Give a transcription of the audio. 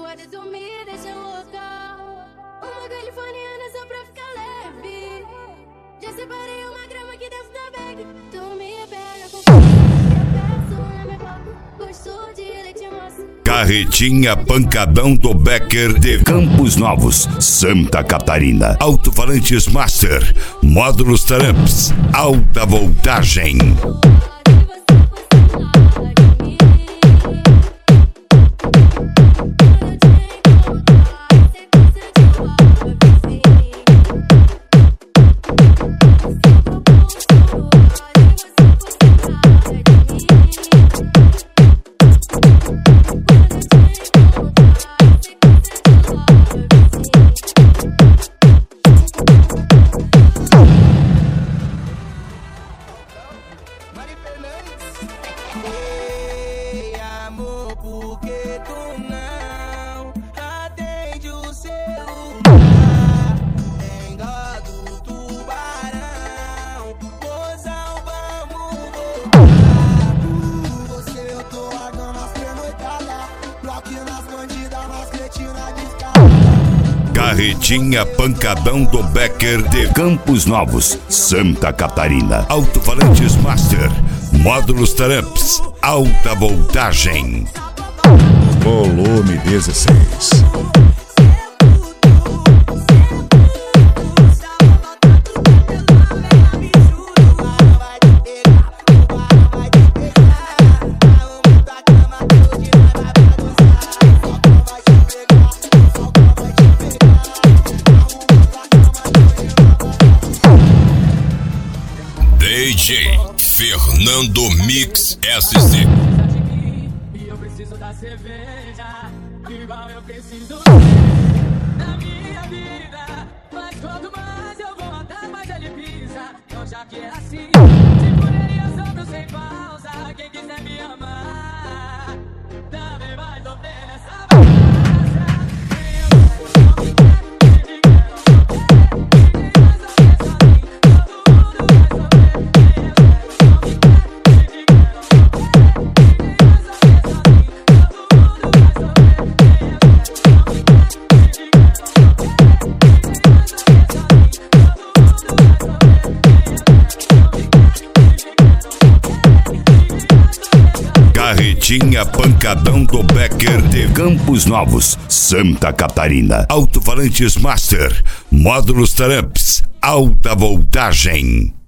pode sumir, deixa louca. Uma californiana só pra ficar leve. Já separei uma grama aqui dentro da bag. Tu me pega com peço na minha boca. Gosto de leite moça. Carretinha Pancadão do Becker de Campos Novos, Santa Catarina. Alto-falantes Master, módulos Tramps, alta voltagem. Ei, amor, por que tu não atende o celular? Tem dó do tubarão, mozão, vamos voltar. Você eu tô largando as pernoitadas, bloqueio nas bandidas, nas cretinas de escada. Carretinha Pancadão do Becker de Campos Novos, Santa Catarina. Alto-falantes Master, módulos Tramps, alta voltagem. Volume 16. DJ Fernando Mix SC. E eu preciso da cerveja, igual eu preciso na minha vida. Mas quanto mais eu vou andar, mais ele pisa. Então já que é assim, te poderia só sem pausa. Quem quiser me amar, também vai sofrer nessa bagaça. Carretinha Pancadão do Becker de Campos Novos, Santa Catarina. Alto-falantes Master, módulos Tramps, alta voltagem.